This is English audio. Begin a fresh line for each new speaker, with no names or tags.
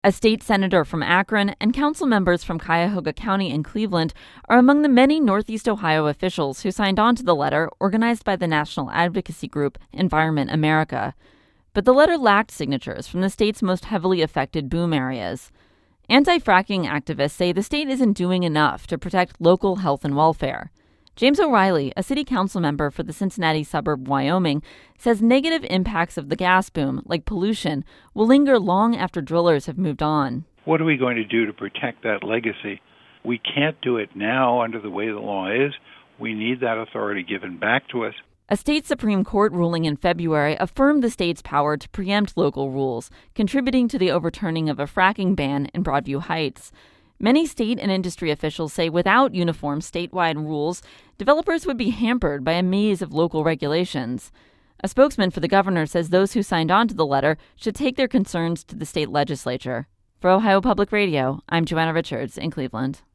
A state senator from Akron and council members from Cuyahoga County and Cleveland are among the many Northeast Ohio officials who signed on to the letter organized by the national advocacy group Environment America. But the letter lacked signatures from the state's most heavily affected boom areas. Anti-fracking activists say the state isn't doing enough to protect local health and welfare. James O'Reilly, a city council member for the Cincinnati suburb Wyoming, says negative impacts of the gas boom, like pollution, will linger long after drillers have moved on.
What are we going to do to protect that legacy? We can't do it now under the way the law is. We need that authority given back to us.
A state Supreme Court ruling in February affirmed the state's power to preempt local rules, contributing to the overturning of a fracking ban in Broadview Heights. Many state and industry officials say without uniform statewide rules, developers would be hampered by a maze of local regulations. A spokesman for the governor says those who signed on to the letter should take their concerns to the state legislature. For Ohio Public Radio, I'm Joanna Richards in Cleveland.